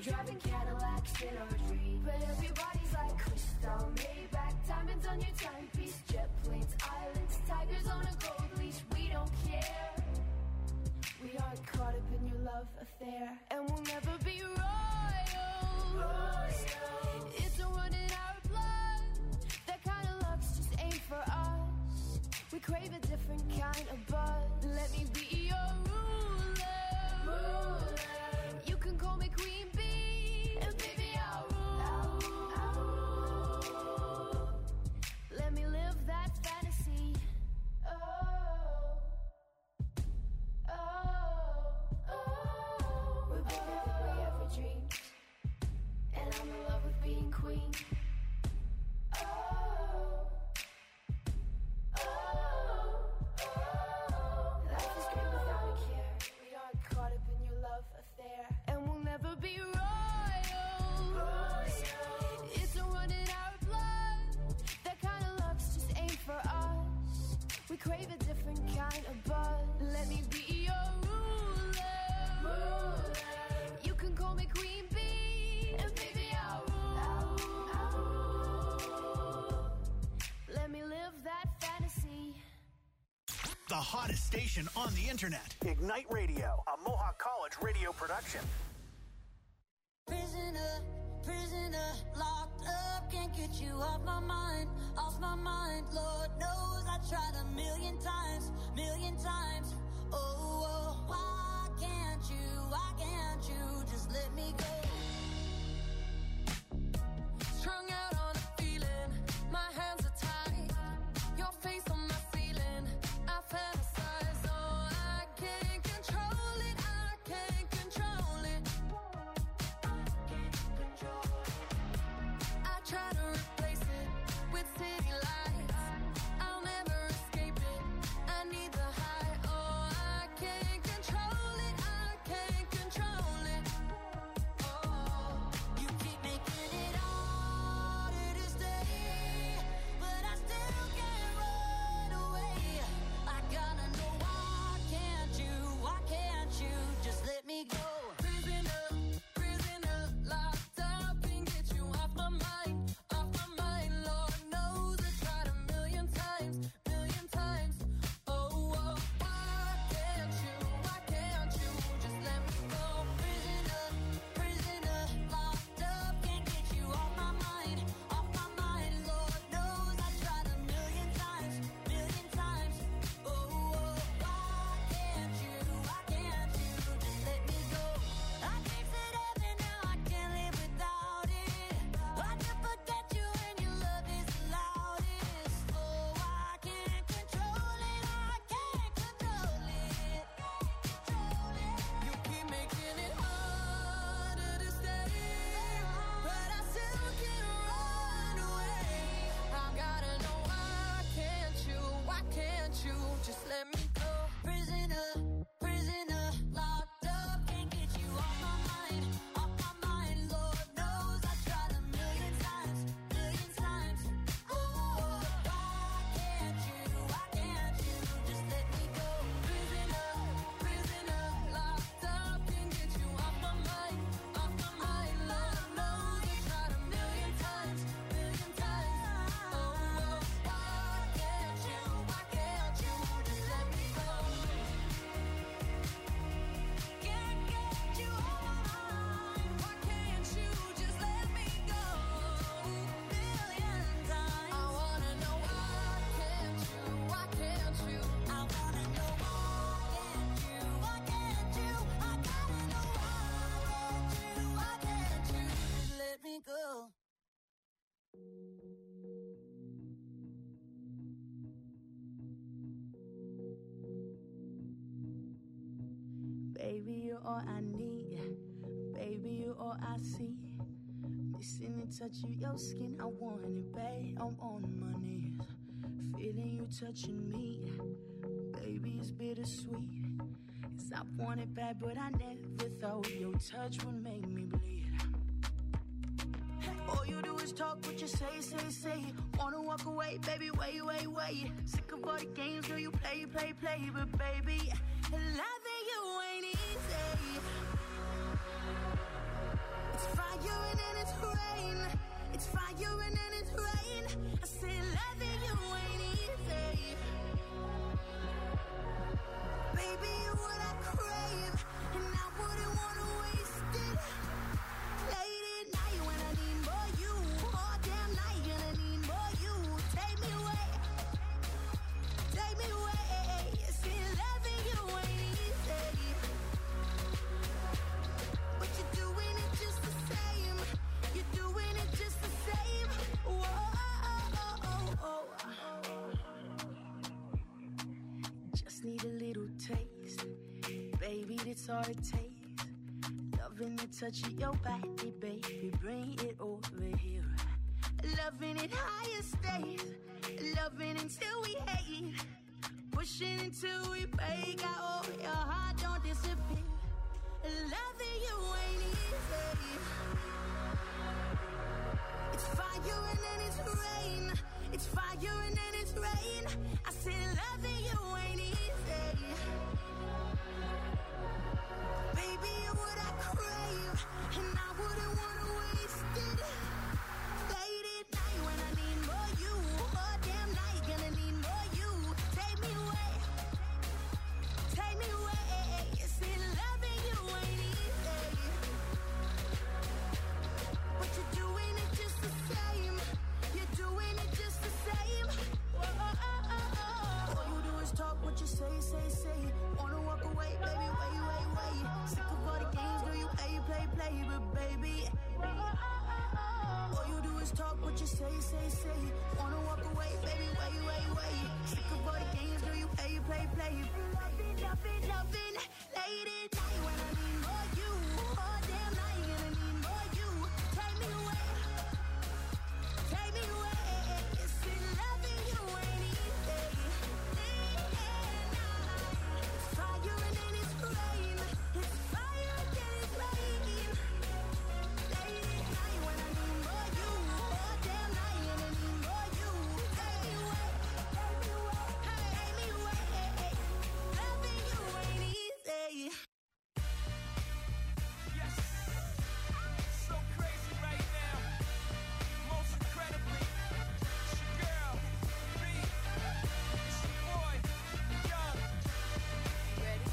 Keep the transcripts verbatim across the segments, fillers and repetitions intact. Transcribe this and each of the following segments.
driving Cadillacs in our dreams. But everybody's like crystal, Maybach, diamonds on your timepiece, jet planes, islands, tigers on a gold leash. We don't care. We aren't caught up in your love affair, and we'll never be royal. royal. It's a run in our blood. That kind of luck's just ain't for us. We crave a different kind of buzz. Let me be your ruler. ruler. You can call me Queen Bee, and baby I'll rule. I'll rule. Let me live that fantasy. Oh, oh, oh. We're bigger than we ever dreamed, and I'm in love with being queen. Oh, oh, oh. Life is great without a care. We aren't caught up in your love affair, and we'll never be royal. royal. It's a run in our blood. That kind of luck's just ain't for us. We crave a different kind of buzz. Let me be your ruler. ruler. You can call me Queen Bee, and baby I'll rule. I'll rule. Let me live that fantasy. The hottest station on the internet. Ignite Radio, a Mohawk College radio production. Prisoner, prisoner, locked up, can't get you off my mind, off my mind. Lord knows I tried a million times, million times. Oh, oh, why can't you, why can't you just let me go? Strung out on a feeling, my hands are tied, your face on my ceiling, I fantasize, oh, I can't control it, I can't control it. I try to replace it with city lights, I'll never escape it, I need the high, oh, I can't control it, I can't control it. Oh, you keep making it harder to stay, but I still can't run away. I gotta know, why can't you, why can't you just let me go? Prisoner, prisoner, locked up, can't get you off my mind, off my mind. Lord knows I tried a million times, million times. Oh, oh, why can't you, why can't you just let me go? Prisoner, prisoner, locked up, can't get you off my mind, off my mind. Lord knows I tried a million times, million times. Oh, oh, why can't you, why can't you just let me go? I tasted heaven, now I can't live without it. I can forget you and your love is the loudest. Oh, I can't control it, I can't control it. Control it. You keep making it harder to stay, but I still can't run away. I gotta know, why can't you, why can't you just let me go? Prisoner, prisoner, locked up, can't get you off my mind, off my mind. Lord knows I tried a million times, million times. Oh, why can't you, why can't you just let me go? Prisoner, prisoner, locked up, can't get you off my mind, off my mind. Lord knows I tried a million times, million times. Oh, why can't you, why can't you just let me go? Can't get you off my mind, why can't you just let me go? Million times. I wanna know, why can't you, why can't you? I wanna know, why can't you, why can't you? I gotta know, why can't you, why can't you just let me go? Baby, you're all I need. Baby, you're all I see. Missing the touch of your skin, I want it, babe. I'm on my knees, feeling you touching me. Baby, it's bittersweet, 'cause I want it bad, but I never thought your touch would make me bleed. All you do is talk what you say, say, say. Wanna walk away, baby, wait, wait, wait. Sick of all the games, girl, you play, play, play. But baby, loving you ain't easy. It's that's all it takes. Loving the touch of your body, baby, bring it over here. Loving it higher stays, loving until we hate. Pushing until we break out, oh, your heart don't disappear. Loving you ain't easy. It's fire and then it's rain. It's fire and then it's rain. I said loving you ain't easy. Baby, you're what I crave, and I wouldn't wanna waste it. Late at night when I need more you, all damn night gonna need more you. Take me away, take me away. You see, loving you ain't easy, but you're doing it just the same. You're doing it just the same. Whoa, oh, oh, oh, oh. All you do is talk what you say, say, say. Wanna walk away, baby, wait, wait, wait. Sick of all the games, girl, you play, play, play, but baby, whoa, oh, oh, oh. All you do is talk what you say, say, say. Wanna walk away, baby, wait, wait, wait. Sick of all the games, girl, you play, play, play. Loving, loving, loving. Late at night when I need more you, all damn night gonna need more you. Take me away, take me away. You see, loving you ain't easy. It's fire and then it's rain. It's fire and then it's rain. Late at night when I need more you, all damn night gonna need more you. Take me away, take me away, take me away. Loving you ain't easy. Yes, so crazy right now. Most incredibly, it's your girl, B. It's your boy, Young. Ready?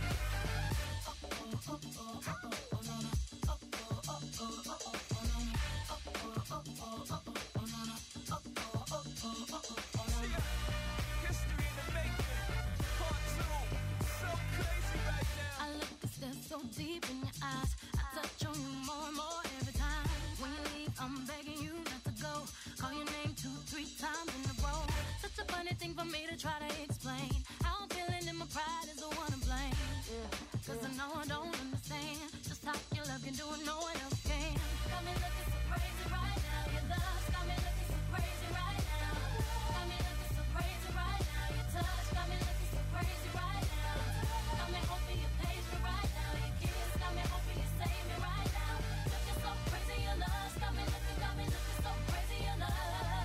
History in the making. Part two. So crazy right now. I look and stare so deep in your eyes. I touch on you more and more every time. When you leave, I'm begging you not to go. Call your name two, three times in a row. Such a funny thing for me to try to explain. How I'm feeling and my pride is the one to blame. Cause I know I don't understand just how your love can do it, no one else can. Got me looking so crazy right now. Your love got me looking so crazy right now. Got me looking so crazy right now. Your touch got me looking so crazy right now. Got me hoping you page me right now. Your kiss got me hoping you save me right now. Looking so crazy, your love got me looking, got me looking so crazy, your love.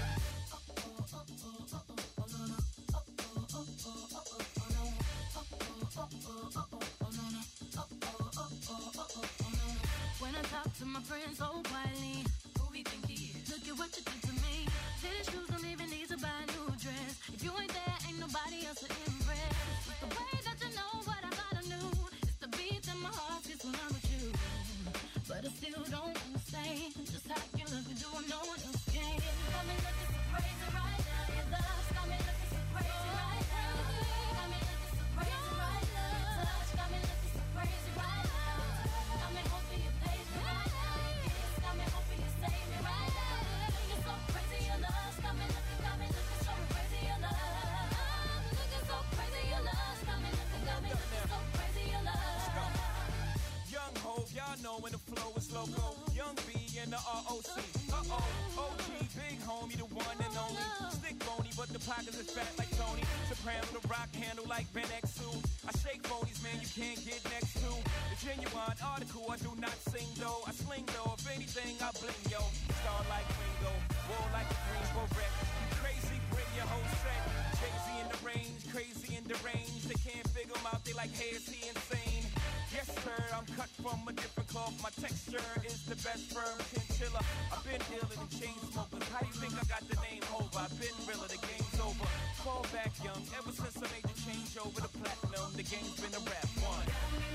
When I talk to my friends so quietly, who we think he is? Look at what you did to me. Fitted shoes don't even need to buy a new dress. If you ain't there, ain't nobody else to impress. It's the way that you know what I thought I knew. It's the beat that my heart gets when I'm with you. But I still don't understand just how you look and do what no one else can. Got me looking so crazy right now. Your love's got me looking so crazy right now. Got me looking so crazy right now. Your touch got me looking so crazy right now. Got me hoping you page me right now. Your kiss got me hoping you save me right now. Looking so crazy, your love's got me looking, got me looking so crazy, your love. Looking so crazy, your love's got me looking, got me looking so crazy, your love. Young Hov, y'all know when the flow is loco. Young B and the R O C. Uh-oh, O G, big homie, the one and only. Stick bony, but the pockets is fat like Tony. Soprano, the rock handle like Ben X two. I shake phonies, man, you can't get next to. The genuine article, I do not sing though. I sling though, if anything, I bling yo. Star like Ringo, war like a Greensboro wreck. You crazy, bring your whole set. Crazy in the range, crazy in the range. They can't figure him out, they like, hey, is he insane? Yes, sir, I'm cut from a different cloth. My texture is the best firm chinchilla. I've been iller than chain smokers. How do you think I got the name over? I've been realer, the game's over. Fall back young, ever since I made the change over to platinum, the game's been a rap one. Got me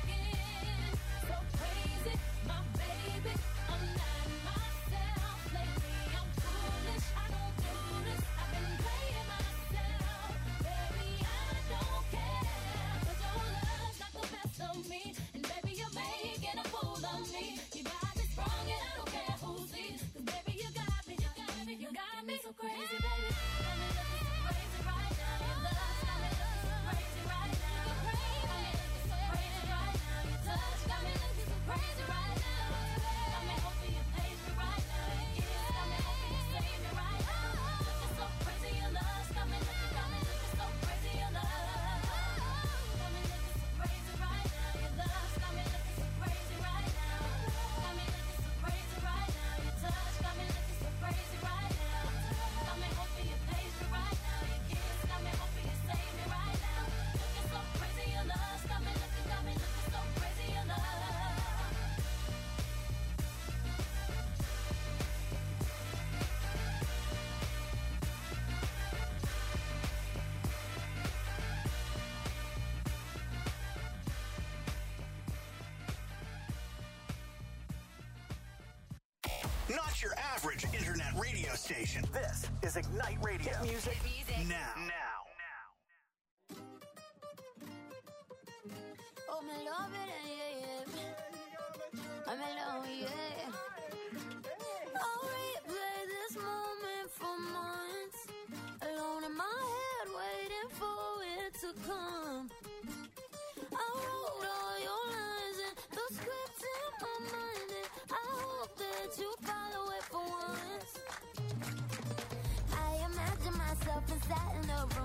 looking so crazy, my baby. I'm not myself lately. I'm foolish. I don't do this. I've been playing myself, baby. I don't care. 'Cause your love's got the best of me, and baby, you're making a fool of me. You got me sprung, and I don't care who sees. 'Cause baby, you got me, you got me, you got me so crazy, baby. Got me looking so crazy right now. Your love's got me looking so crazy right now. Got me looking so crazy your average internet radio station. This is Ignite Radio. Hit music, music. now. Now. Oh, me love it, yeah, yeah. I'm in love, yeah. I'll replay this moment for months. Alone in my head, waiting for it to come. I wrote all your lines and the script in my mind, and I hope that you follow it for once. I imagine myself inside in the room.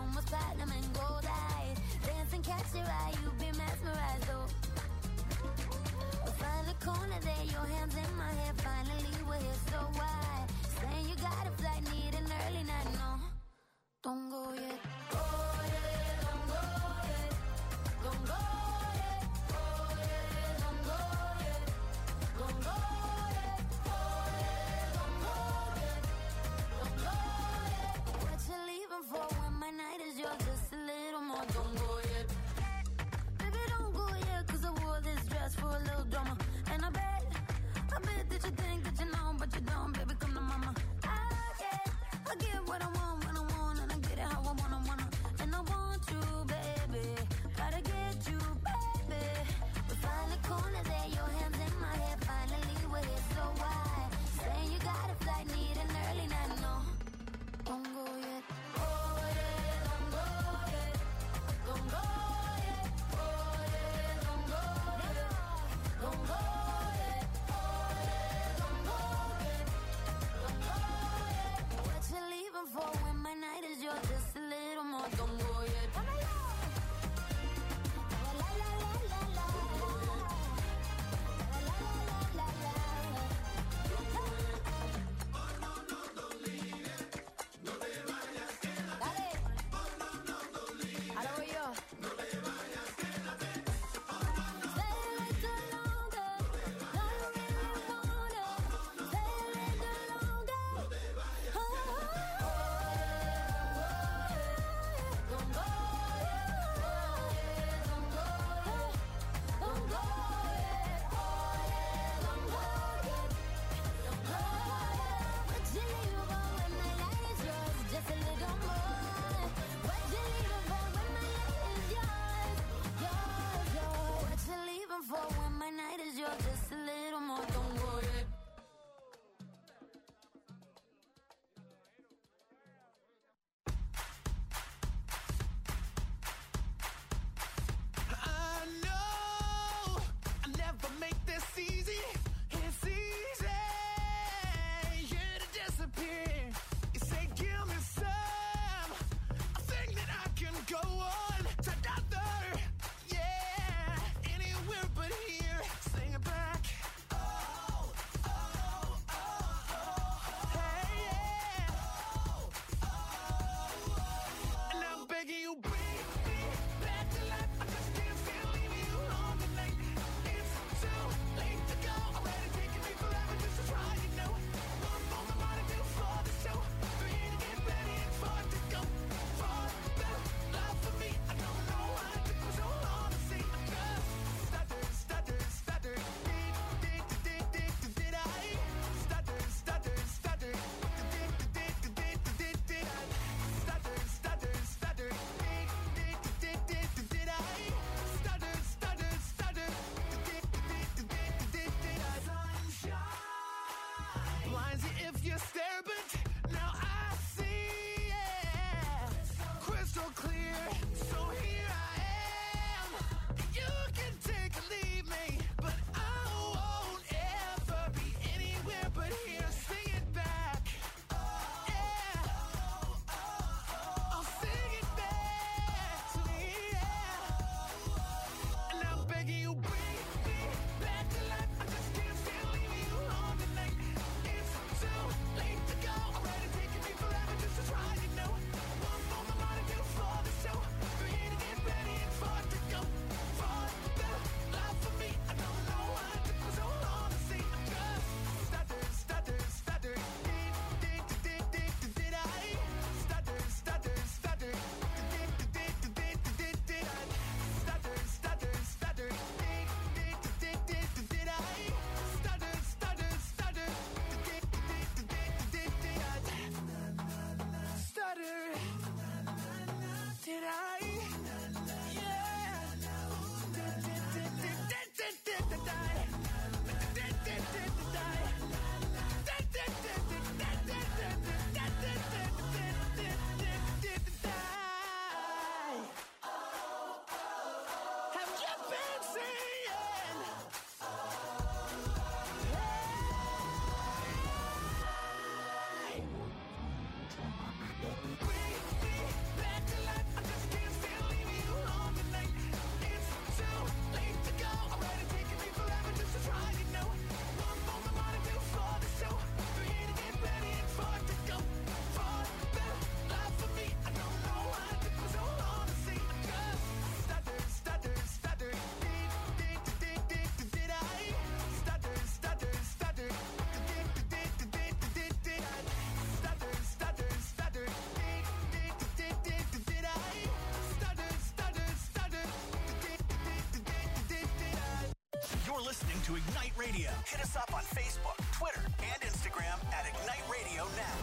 You're listening to Ignite Radio. Hit us up on Facebook, Twitter, and Instagram at Ignite Radio now.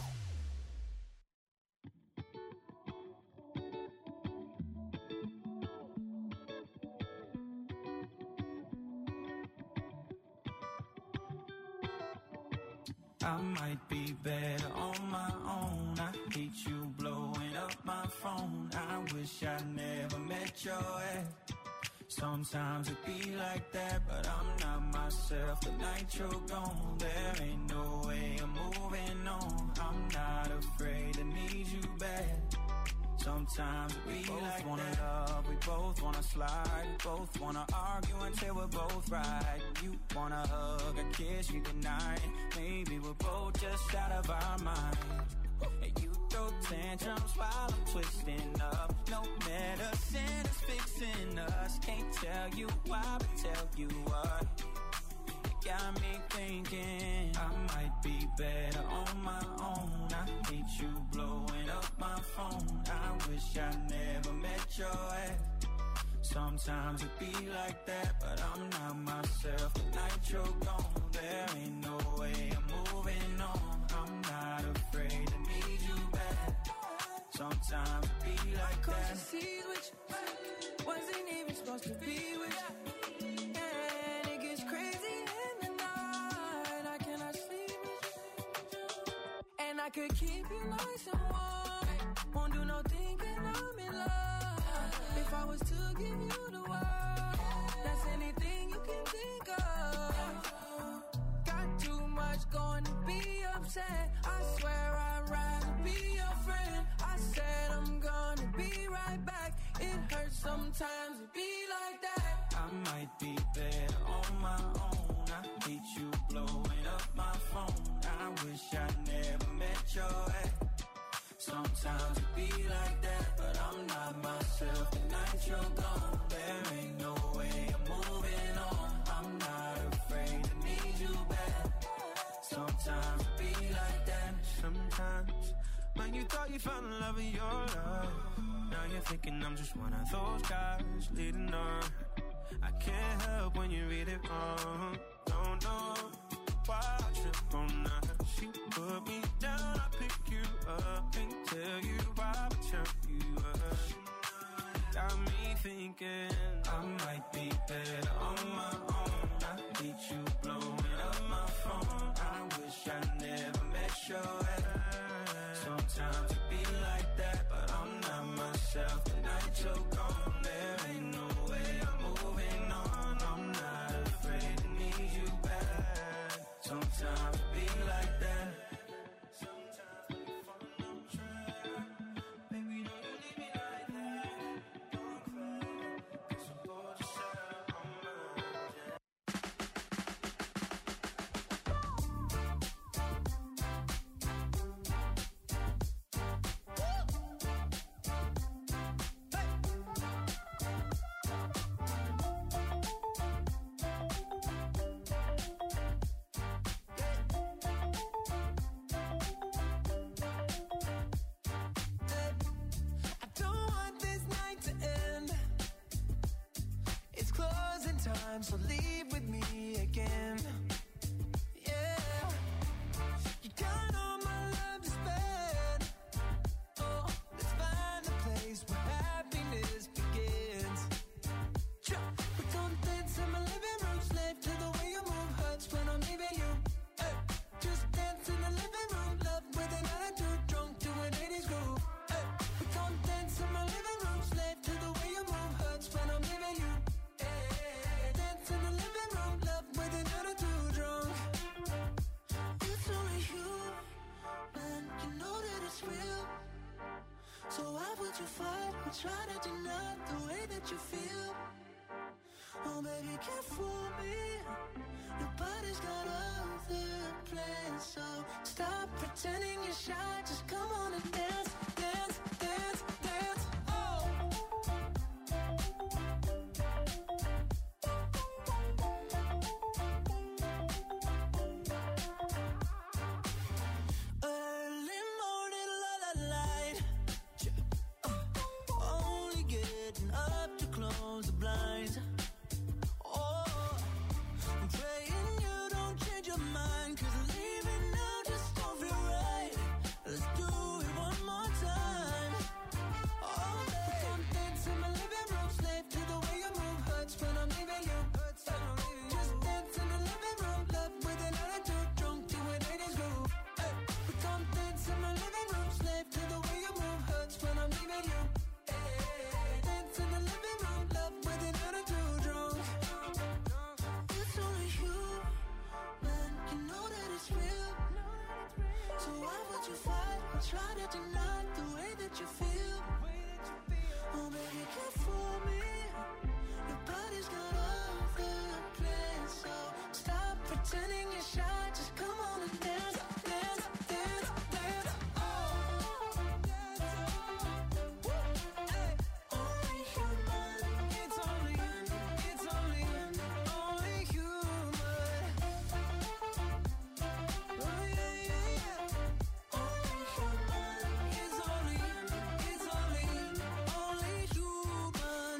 I might be better on my own. I hate you blowing up my phone. I wish I never met your ex. Sometimes it be like that, but I'm not myself. The night you're gone, there ain't no way I'm moving on. I'm not afraid to need you back. Sometimes we both like wanna that. Love, we both wanna slide, we both wanna argue until we're both right. You wanna hug, I kiss, you deny it. Maybe we're both just out of our mind. And you throw tantrums while I'm twisting up. No medicine is fixing us. Can't tell you why, but tell you what. It got me thinking I might be better on my own. I hate you blowing up my phone. I wish I never met your ex. Sometimes it be like that, but I'm not myself. The night you're gone, there ain't no way I'm moving on. I'm not afraid to need you back. Sometimes it be like Cause that. you see which wasn't even supposed to be with you. And it gets crazy in the night. I cannot sleep with you. And I could keep you nice and warm. Won't do no thinking I'm in love. If I was to give you the world, that's anything you can think of. Got too much going to be upset. I swear I'd rather be your friend. I said I'm gonna be right back. It hurts sometimes to be like that. I might be better on my own. I hate you blowing up my phone. I wish I never met your ex. Sometimes it be like that, but I'm not myself. The night you're gone, there ain't no way I'm moving on. I'm not afraid to need you back. Sometimes it be like that. Sometimes when you thought you found the love of your life, now you're thinking I'm just one of those guys leading on. I can't help when you read it wrong. Don't know why I trip on that. She put me down, I pick you up. Can't tell you why, but tell you up. Got me thinking I might be better on my own. I hate you blowing up my phone. I wish I never met your ex. Sometimes it be like that, but I'm not myself. The night you're gone, there ain't no way I'm moving on. I'm not afraid to need you back. Sometimes it be like that. Sometimes when you fall on track, baby, don't you leave me like that. Don't cry, 'cause I'm bored yourself on my I don't want this night to end. It's closing time, so leave with me again. Yeah, you got all my love to spend. Oh, let's find a place where happiness begins. Sure, we don't dance in my living room, slave to the way you move hurts when I'm leaving you. Hey, just dance in the living room, love with an attitude, drunk to an eighties groove. Hey, we don't dance in my living room, slave to the way you move hurts when I'm leaving you. Hey, dance in the living room, love with an attitude, drunk. It's only you, man, you know that it's real. So why would you fight or try to deny the way that you feel? Oh baby, can't fool me. Your body's got other plans, so stop pretending you're shy. Just come on and dance, dance, dance, dance. Oh. Early morning, la la light. Uh, only getting up to close the blinds. Oh, try to deny the way that you feel. Oh baby, can't fool me. Your body's got all the plans, so stop pretending you're shy. Just come on and dance, dance, dance, dance. Oh, hey, only human. It's only, it's only, only human. Oh yeah, yeah, yeah. Only human. It's only, it's only, only human.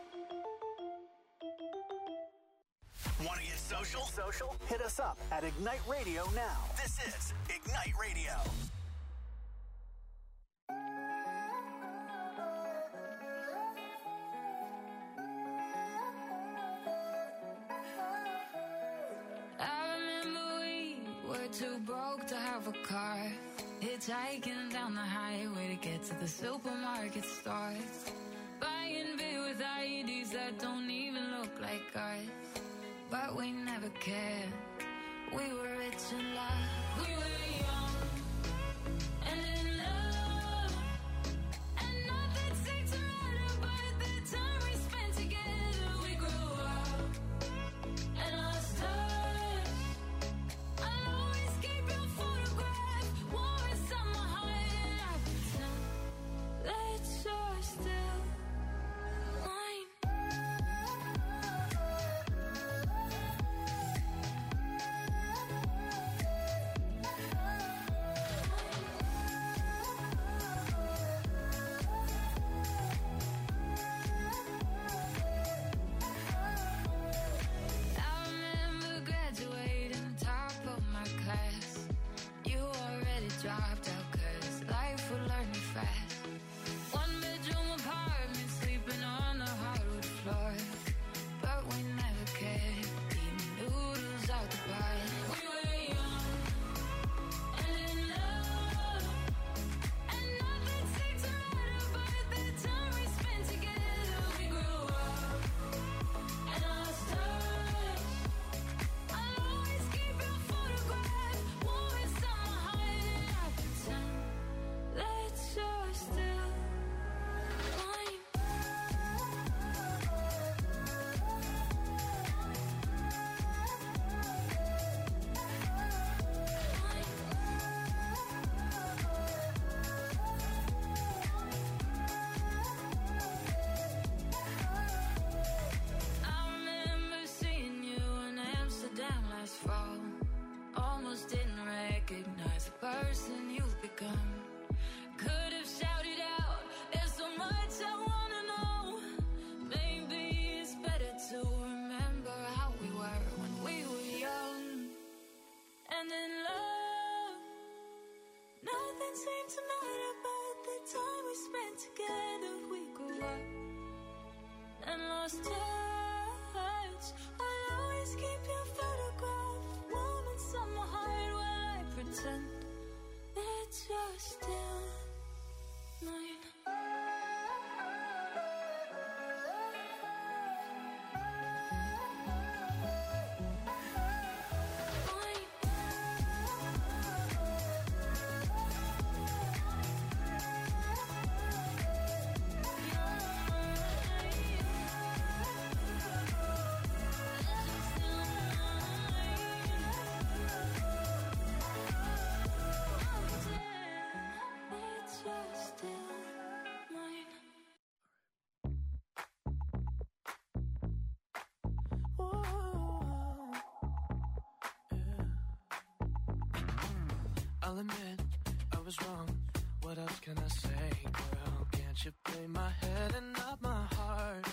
Want to get social? Social? Hit us up at Ignite Radio now. This is Ignite Radio. I remember we were too broke to have a car. Hitchhiking down the highway to get to the supermarket stores. Buying beer with I E Ds that don't even look like ours. But we never cared. We were rich in love. We were young and in love. And nothing seemed to matter but the time we spent together. We grew up and lost touch. I'll always keep your photograph warm inside my heart. And I pretend that you're still mine. I remember graduating top of my class. You already dropped out 'cause life would learn you fast. One bedroom apartment, sleeping on the hardwood floor. But we never cared, eating noodles out the bar. We were young and in love. And nothing seemed to matter but the time we spent together. We grew up and lost touch. I'll always keep your photograph warm inside my heart. And I pretend that you're still mine. I remember seeing you in Amsterdam last fall. Almost didn't recognize the person you've become. Could have shouted out, there's so much I wanna know. Maybe it's better to remember how we were when we were young and in love. Nothing seemed to matter but the time we spent together. We grew up and lost touch. I'll always keep your photograph warm inside my heart while I pretend that you're still mine. I'll admit I was wrong. What else can I say, girl? Can't you play my head and not my heart?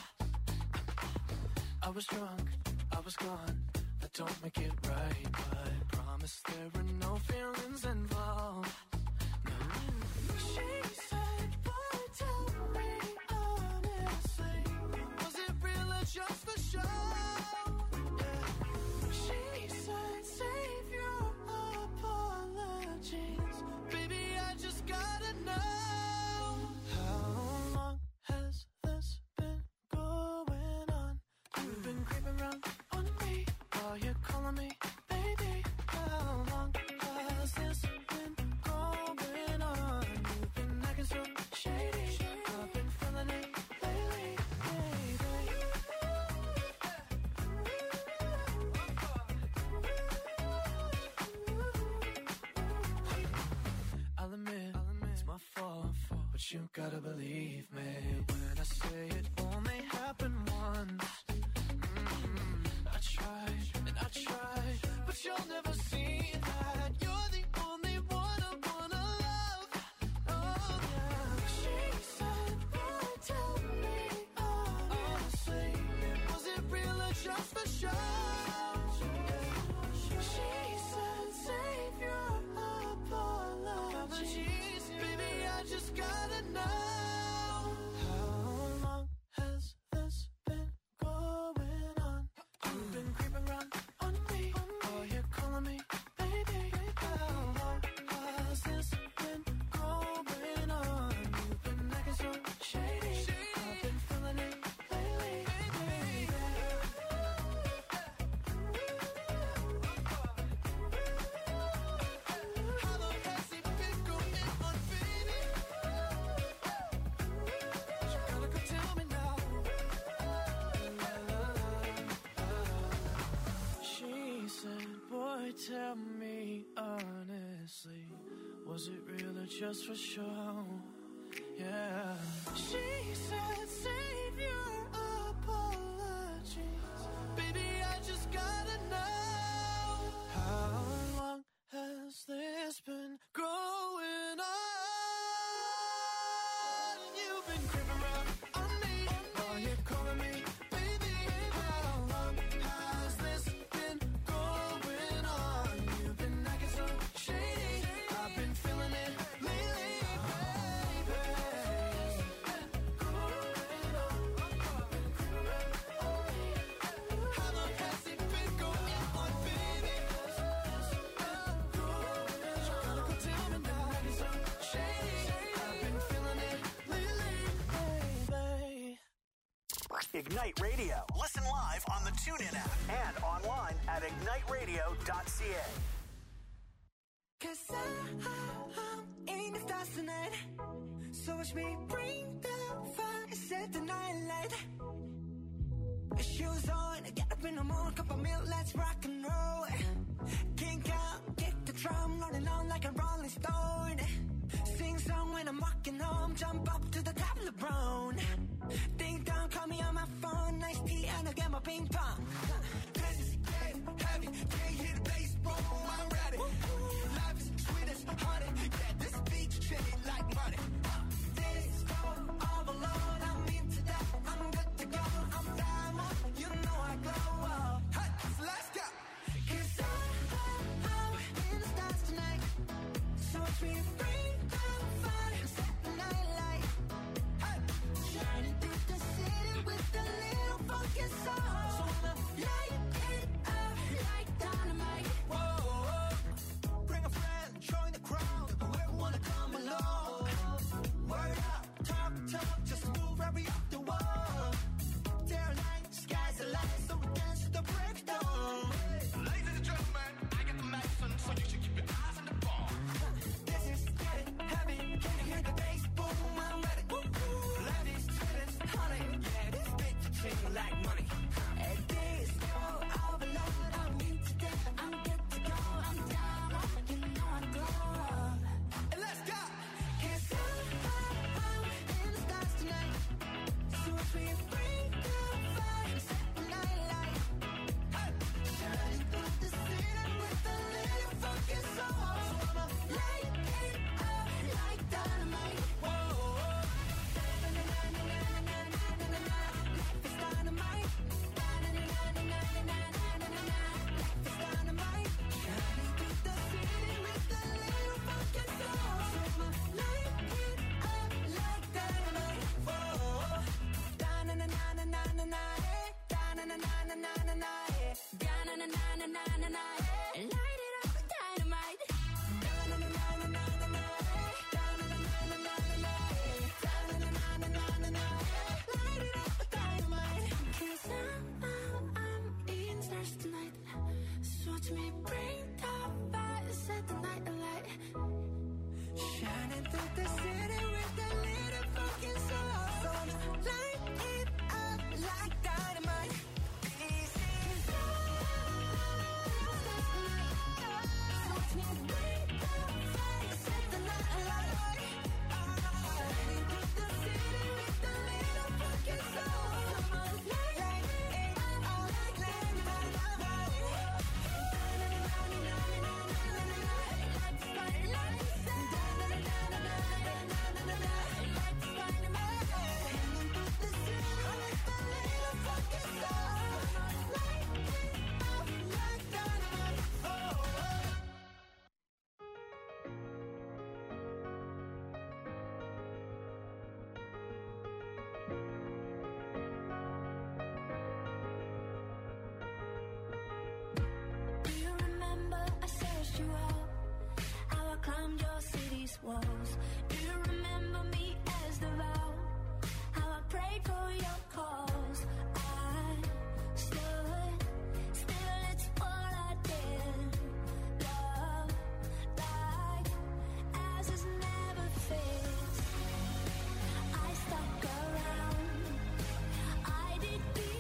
I was drunk, I was gone. That don't make it right, but promise there were no feelings involved. No. She said, boy, tell me honestly, was it real or just a show? Yeah. She said, save your apologies, baby, I just gotta know. How long has this been going on? You've been creeping around on me while you're calling me baby. How long has this been going on? you gotta believe me when I say it only happened once. Mm-hmm. I tried and I tried, but you'll never see that. You're the only one I wanna love. Oh yeah. She said, boy, tell me honestly, was it real or just for show? She said, save your apologies, baby, I just gotta know. How long has this been going on? You've been creeping around on me. Oh, you're calling me baby. How long has this been going on? You've been acting so shady. I've been feeling it lately, baby. How long has it been going on, baby? You gotta go tell me now. She said, boy, tell me honestly, was it real or just for show? Yeah. She said, save your apologies, baby, I just gotta know. How long has this been going on? You've been creeping around on me. Oh, you're calling me baby. How long has this been going on? You've been acting so shady. I've been feeling it lately, baby. Going on. Been creeping around on me. How long has it been going on, baby? You gotta go tell me now. Acting so shady. I've been feeling it lately, baby. Ignite Radio. Listen live on the TuneIn app and online at ignite radio dot c a. Cause I, I'm in the stars tonight. So watch me bring the fire, set the night light. Shoes on, get up in the morning, cup of milk, let's rock and roll. Kink out, kick the drum, rolling on like a rolling stone. Sing song when I'm walking home, jump up to the top of the brown. Ding dong, call me on my phone, nice tea and I get my ping pong. This is getting heavy, can't hear the bass, boom, I'm ready. Life is sweet as honey, yeah, this beach chilly like money. This go all alone, I'm into that, I'm good to go, I'm diamond, you know I glow up. Hey, so let's go. Cause I, I'm in the stars tonight, so watch me bring the fire, set the night light. Hey, shining through the city with a little funky soul. So I'ma light it up like dynamite. Whoa, bring a friend, join the crowd, whoever wanna come along. Word up, talk, talk, just move right up the wall. Day or night, sky's the limit, so we dance to the breakdown. Ladies and gentlemen, I got the medicine, so you should keep your eyes on the ball. This is getting heavy, can you hear the bass? Boom, I'm ready. Life is sweet as honey, yeah, this bitch chilly like money. And this go all alone, I'm into that, I'm good to go, I'm down, you know I glow. And let's go. Cause I, I'm in the stars tonight, so watch me bring the fire, set the night light. Hey, shining through the city with a little funky soul. So I'ma light it up like dynamite. Whoa, na-na-na-na-na-na-na-na-na-na. Life is dynamite. Na-na-na-na-na-na-na-na-na-na. Life is dynamite. Shining through the city with a little funky soul. So I'ma light it up like dynamite. Whoa, da-na-na-na-na-na-na-na. Da-na-na-na-na-na-na-na. Da-na-na-na-na-na-na. Light it up with dynamite. Da-na-na-na-na-na-na. Da-na-na-na-na-na-na. Da-na-na-na-na-na-na. Light it up with dynamite. 'Cause I'm, I'm, I'm in the stars tonight. So watch me bring the fire, set the night alight. Shining through the city with a little fucking soul. So I'ma light it up like dynamite. Easy. 'Cause I'm in the stars tonight. So watch me bring the fire, set the night alight. Shining close. Do you remember me as the vow? How I prayed for your cause. I stood still, it's what I did. Love like as is never fixed. I stuck around. I did the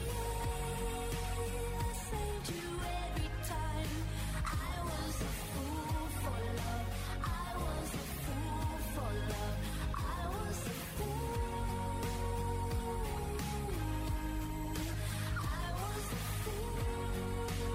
I saved you every time. I was a fool for love. I was a fool for love. I was a fool. I was a fool.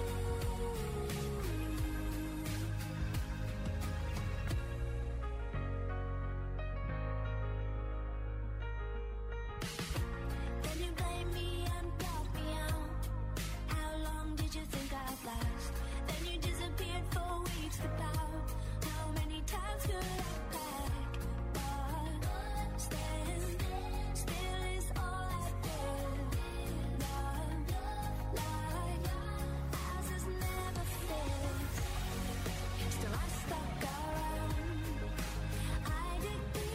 Then you blame me and brought me out. How long did you think I'd last? Then you disappeared for weeks about. How many times could I pack? But stand still is all I did. Love like as is never fixed. Still I stuck around. I did the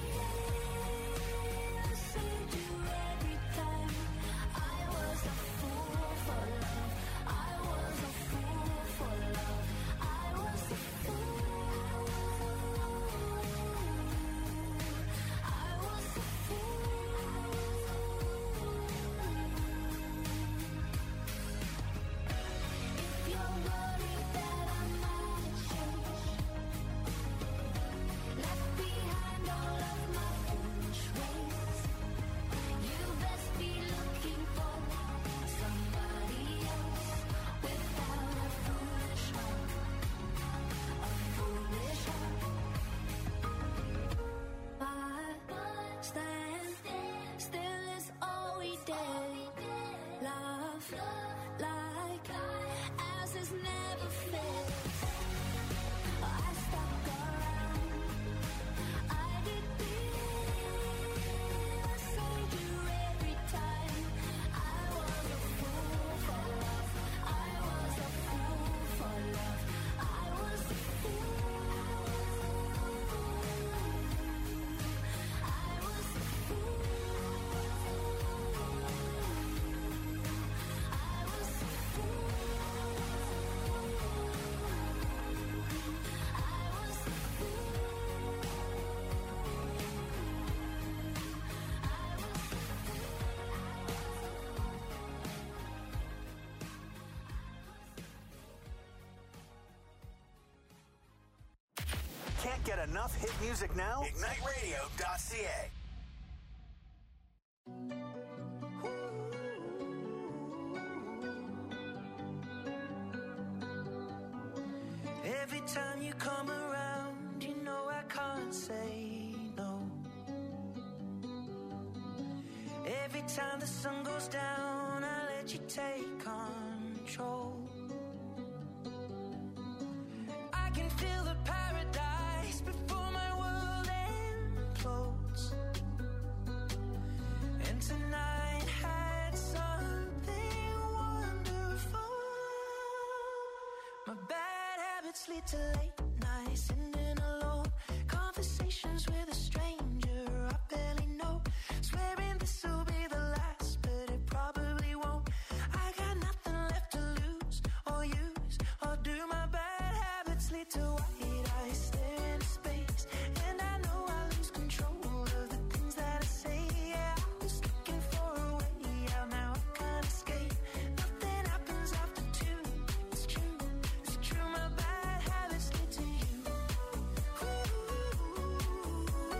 I saved you every time. I was a fool for love. I was a fool for love. I was a fool. I was a fool. If you're worried that I might change, left behind all of my foolish ways, you best be looking for somebody else without a foolish heart, a foolish heart. But stand still is all we did. Love like as is never fixed. I stuck around. I did the I saved you every time. I was a fool for love. I was a fool for love. I was a fool. I was a fool. I was a fool. I was a Can't get enough hit music now? Ignite Radio dot C A. Every time you come around, you know I can't say no. Every time the sun goes down, I let you take control. I can feel the paradise before my world implodes. And tonight had something wonderful. My bad habits lead to late nights, sitting alone. Conversations with a stranger I barely know. Swearing this will be the last, but it probably won't. I got nothing left to lose or use or do. My bad habits lead to white eyes stare into space, and I know I lose control of the things that I say. Yeah, I was looking for a way out, now I can't escape. Nothing happens after two. It's true, it's true. My bad habits lead to you. Ooh.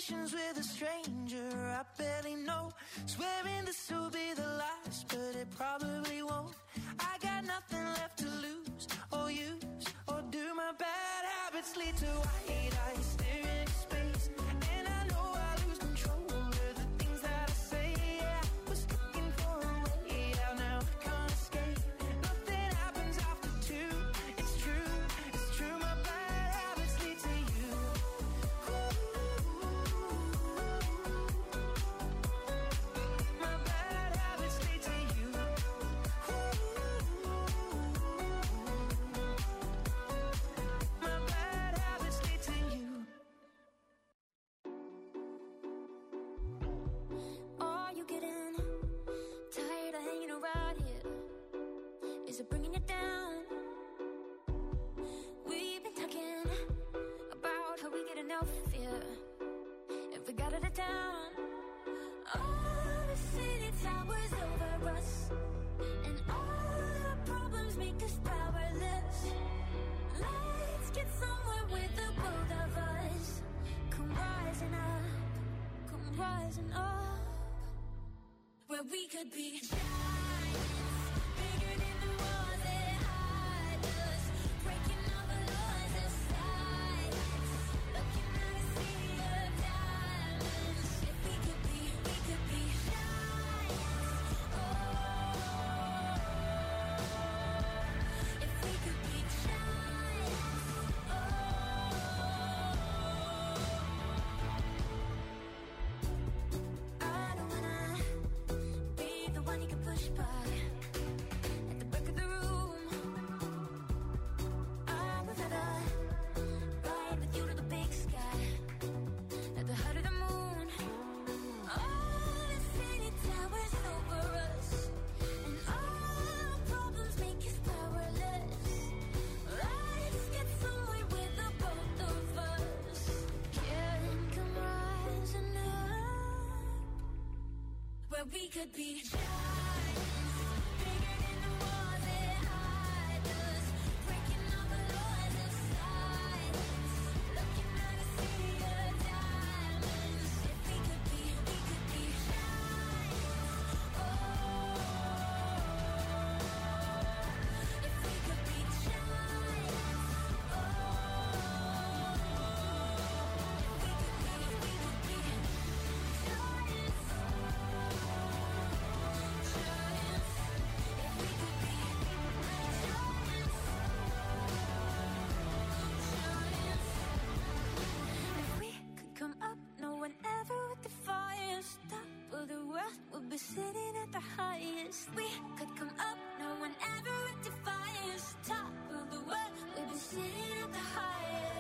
conversations with a stranger I barely know, swearing this will be the last, but it probably won't. I got nothing left to lose or use, or do my bad habits lead to white eyes staring at space? And I know I lose control of the things that I say. Yeah, I was looking for a way out, now I can't escape. Nothing happens after two. It's true, it's true. My bad habits lead to you. My bad habits lead to you. My bad habits lead to you. Are you getting tired of hanging around here? Is it bringing you down? We've been talking about how we get enough fear if we got out of town. All the city towers over us, and all our problems make us powerless. Let's get somewhere with the both of us. Come rising up, come rising up, where we could be giants, bigger than the walls that hide us, breaking all the laws of silence, looking at a sea of diamonds. If we could be, we could be giants. Oh, if we could be giants. Oh, I don't wanna be the one you can push by at the back of the room. I would rather ride with you to the big sky, at the height of the moon. All the city towers over us, and all our problems make us powerless. Let's get somewhere with the both of us. Can come rising up, where we could be giants, bigger than the walls that hide us, breaking all the laws of silence, looking at a sea of diamonds. If we could be, we could be giants. Oh, if we could be giants. Oh, if we could be, we could be giants. If we could come up, no one ever would defy us. Top of the world, we'll be sitting at the highest. We could come up, no one ever would defy us. Top of the world, we'll be sitting at the highest.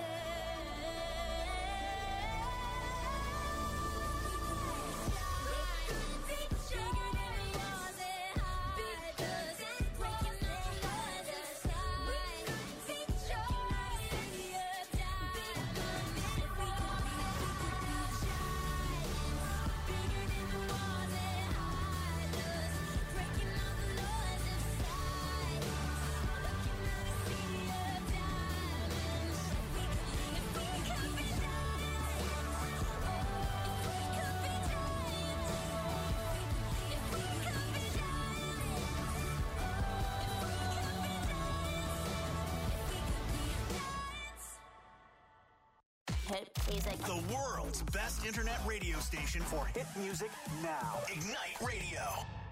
Bigger than the walls that hide us, breaking all the laws of silence, looking at a sea of diamonds. If we could be, we could be giants, bigger than the walls that hide us, breaking all the laws of silence, looking at a sea of diamonds. If we could be, if we could be giants. Oh, if we could be giants. If we could be giants. Oh, if we could be giants. If we could be giants. Hit music. The world's best internet radio station for hit music now. Ignite Radio.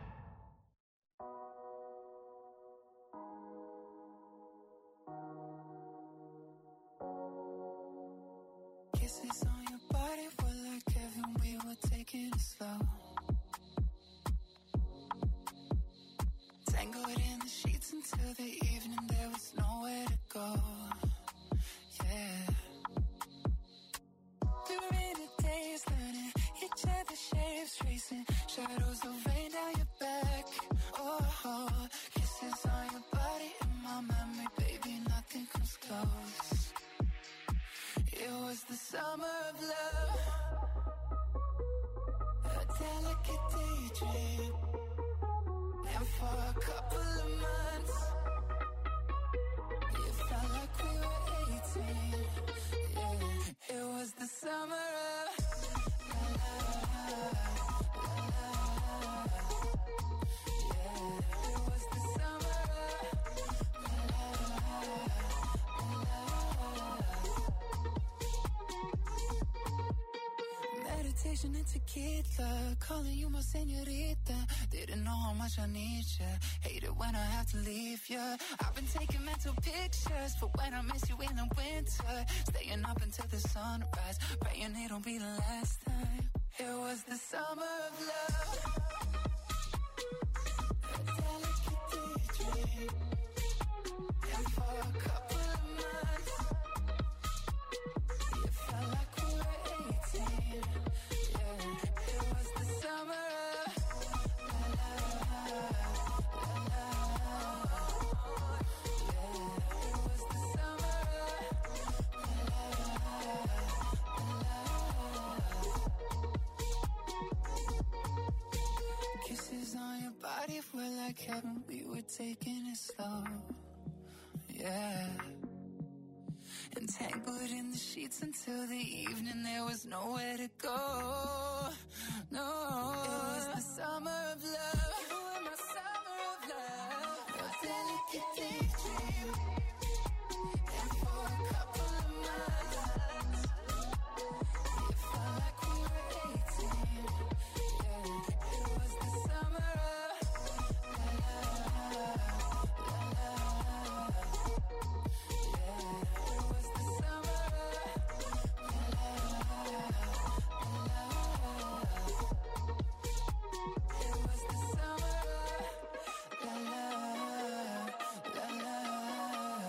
Kisses on your body were like heaven, we were taking it slow. Tangled in the sheets until the evening, there was nowhere to go. Yeah. Through rainy days, learning each other's shapes, tracing shadows of rain down your back. Oh, kisses on your body in my memory, baby, nothing comes close. It was the summer of love, a delicate daydream. And for a couple of months, it felt like we were eighteen. Yeah, it was the summer of Asian and tequila, calling you my señorita. Didn't know how much I need you. Hate it when I have to leave you. I've been taking mental pictures for when I miss you in the winter. Staying up until the sunrise, praying it'll be the last time. It was the summer of love. A delicate daydream. And for a couple of months, it felt like we were eighteen. Yeah, it was the summer of la la la la. Yeah, it was the summer of la la la. Kisses on your body were like heaven. We were taking it slow. Yeah. Entangled in the sheets until the evening, there was nowhere to go. No, it was the summer of love. You were my summer of love. A delicate daydream. And for a couple of months, it felt like we were eighteen. Yeah, it was the summer of la la la la. Yeah, it was the summer of la la la la. It was the summer of la la la la.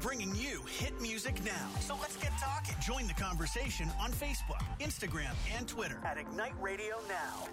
bringing you hit music now. So let's get talking. Join the conversation on Facebook, Instagram, and Twitter at Ignite Radio Now.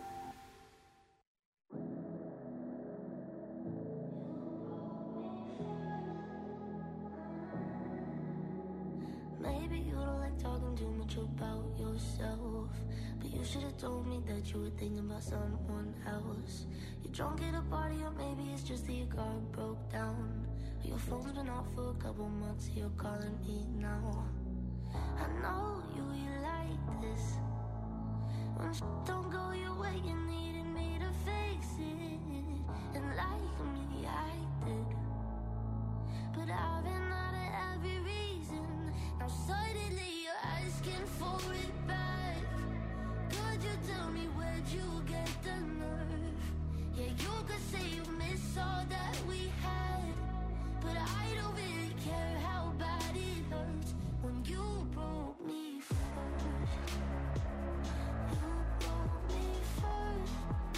Maybe you don't like talking too much about yourself, but you should have told me that you were thinking about someone else. You're drunk at a party, or maybe it's just that your car broke down. Your phone's been off for a couple months, you're calling me now. I know you, you like this. When sh- don't go your way, you needed me to fix it. And like me, I did. But I've been out of every reason. Now suddenly you're asking for it back. Could you tell me where'd you get the nerve? Yeah, you could say you miss all that we had, but I don't really care how bad it hurts when you broke me first. You broke me first.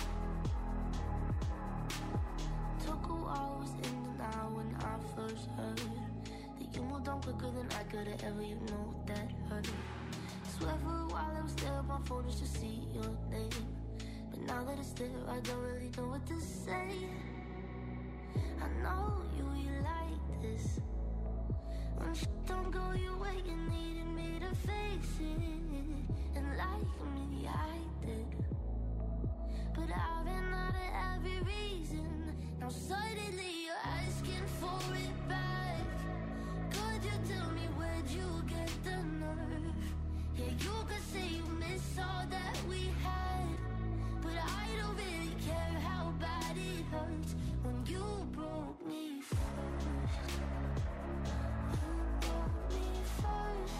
Took a while, was in denial when I first heard that you moved on quicker than I could have ever, you know that hurt. Swear for a while I was there on my phone just to see your name, but now that it's there I don't really know what to say. I know you, you like this. When sh- don't go your way, you needed me to fix it. And like me, I did. But I've been out of every reason. Now suddenly you're asking for it back. Could you tell me where'd you get the nerve? Yeah, you could say you miss all that we had, but I don't really care how bad it hurts when you broke me first. You broke me first.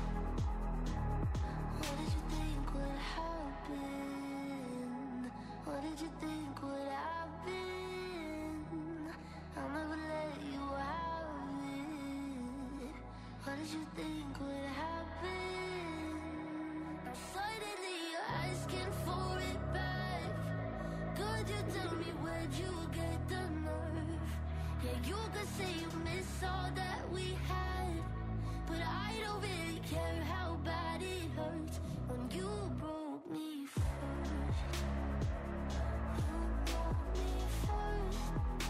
What did you think would happen? What did you think would happen? I'll never let you have it. What did you think would happen? Now suddenly you're asking for it back. Could you tell me where'd you get the nerve? Yeah, you could say you miss all that we had, but I don't really care how bad it hurts when you broke me first. You broke me first.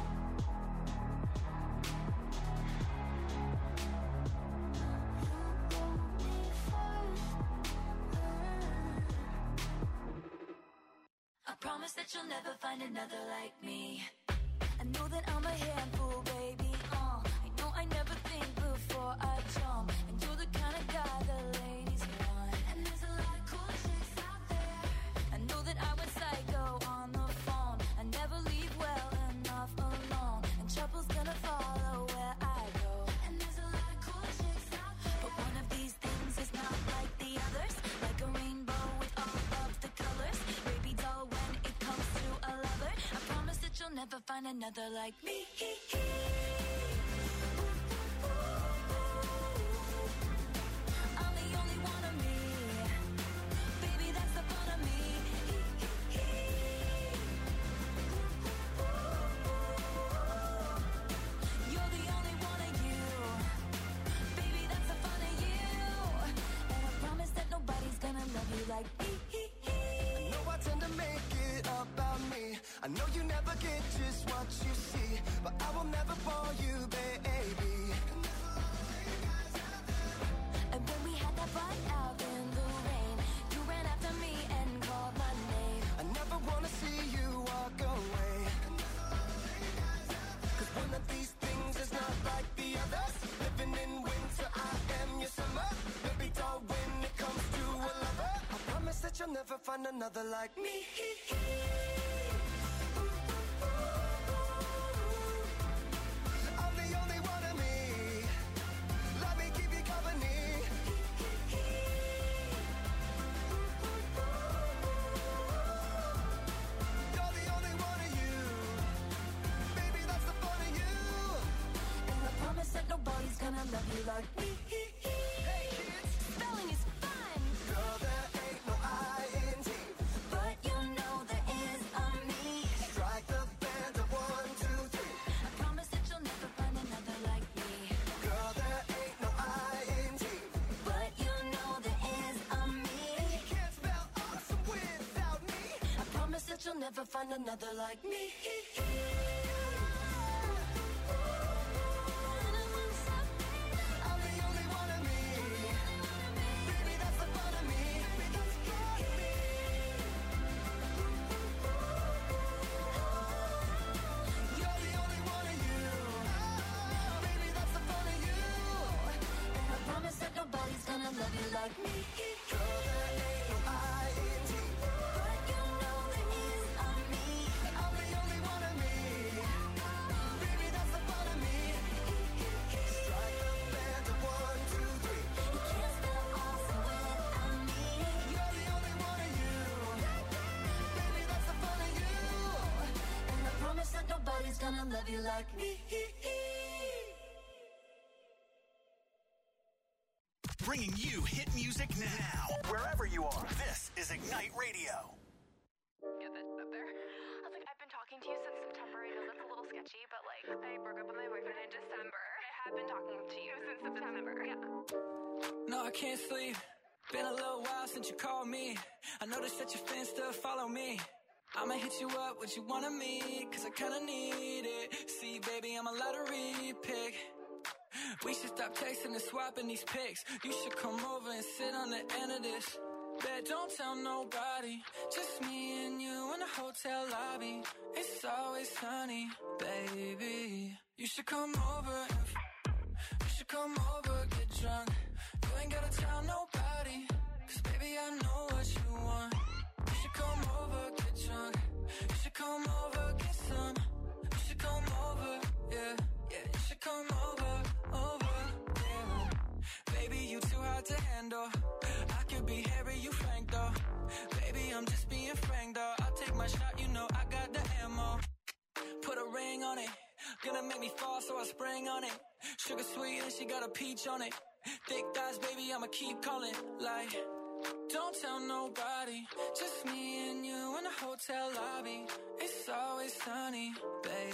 You broke me first. I promise that you'll never find another like me. I know that I'm a handful, baby. Uh, I know I never think before I jump, and you're the kind of guy the ladies want. And there's a lot of cool chicks out there. I know that I went psycho on the phone. I never leave well enough alone, and trouble's gonna follow where I go. And there's a lot of cool chicks out there, but one of these things is not like the others. Like a rainbow with all of the colors. Baby doll, when it comes to a lover, I promise that you'll never find another like me. I'm the only one of me. Baby, that's the fun of me. You're the only one of you. Baby, that's the fun of you. And I promise that nobody's gonna love you like me. I know I tend to make it about me. I know you never get just what you see, but I will never bore you, baby. And when we had that fight out in the rain, you ran after me and called my name. I never wanna see you walk away, cause one of these things is not like the others. Living in winter, I am your summer. Baby doll, when it comes to a lover, I promise that you'll never find another like me. I'm the only one of me. Let me keep you company. You're the only one of you. Baby, that's the fun of you. And I promise that nobody's gonna love you like me. Hey kids, Spelling is fun, girl, there ain't no I N G. but you know there is a me. Strike the band of one, two, three. I promise that you'll never find another like me. Girl, there never find another like me. I'm the only one of me. Baby, that's the fun of me. You're the only one of you. Baby, that's the fun of you. And I promise that nobody's gonna love you like me. You're the A I N T. But you know the E's on me. I'm the only one of me. Baby, that's the fun of me. Strike the band of one, two, three. You can't spell awesome without me. You're the only one of you. Baby, that's the fun of you. And I promise that nobody's gonna love you like me. Bringing you hit music now, wherever you are. This is Ignite Radio. Get that up there. I was like, I've been talking to you since September. I know that's a little sketchy, but like, I broke up with my boyfriend in December. I have been talking to you since September. Yeah. No, I can't sleep. Been a little while since you called me. I noticed that your fans still follow me. I'ma hit you up, what you wanna meet, cause I kinda need it. See, baby, I'm a lottery pick. We should stop texting and swapping these pics. You should come over and sit on the end of this. Bet don't tell nobody. Just me and you in the hotel lobby. It's always sunny, baby. You should come over and f- You should come over, get drunk. You ain't gotta tell nobody, cause baby I know what you want. You should come over, get drunk. You should come over, get some. You should come over, yeah, yeah. You should come over, over, yeah. Baby, you too hard to handle. I could be Harry, you Frank though. Baby, I'm just being frank though. I'll take my shot, you know I got the ammo. Put a ring on it. Gonna make me fall, so I spring on it. Sugar sweet and she got a peach on it. Thick thighs, baby, I'ma keep calling. Like, don't tell nobody. Just me and you in the hotel lobby. It's always sunny, baby.